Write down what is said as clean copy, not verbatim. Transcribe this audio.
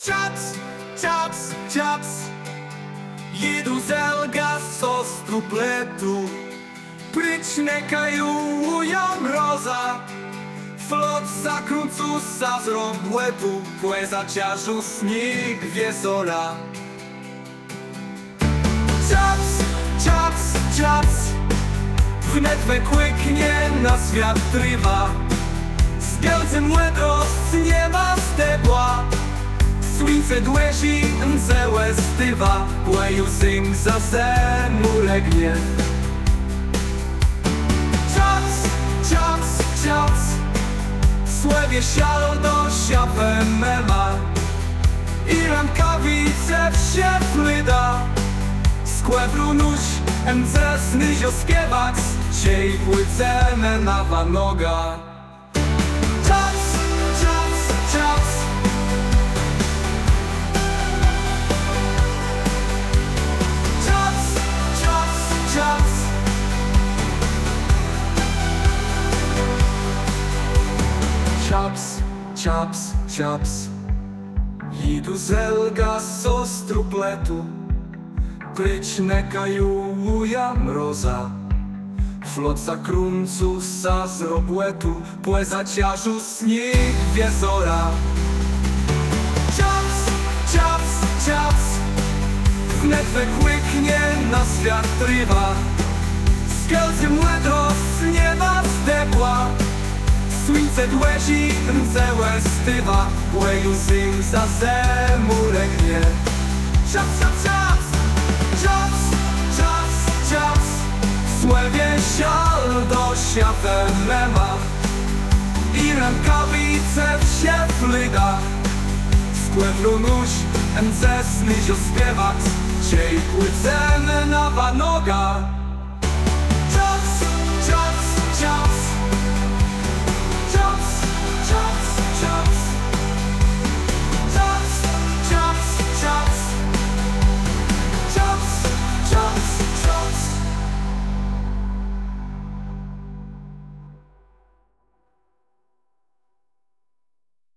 Čaps, čaps, čaps, jedu zelga z ostru pletu, pryč nekajú ujom mroza, flot zakrúcu sa z robletu, pôj zaťažu sníh viesora. Čaps, čaps, čaps, wnetwe kłyknie na świat trywa, z bielcem łedros nie ma stebła. Słońce dłeži całe stywa, płeju sing za zemu legnie. Čaps, čaps, čaps, słewie sial do siapę mema, i rękawice wsie flyda. Skłebru nóż, mce snyzio śpiewać, ciej płycene na wanoga. Čaps, čaps, čaps, čaps, čaps, čaps, čaps, čaps, čaps, jidu zelga z ostru pletu, pryč nekajú uja mroza, flot zakrúcu sa z robletu, pôj zaťažu sníh viesora. Čaps, čaps, čaps, wnetwe kłyknie na świat trywa, z bielcem łedros nie ma stebła. Słońce dłeži całe stywa, płeju sing za zemu legnie. Čaps, čaps, čaps, čaps, čaps, čaps, słewie sial do siapę mema, i rękawice wsie flyda. Skłebru nóż, mce snyzio śpiewać, ciej płycemy na wanoga.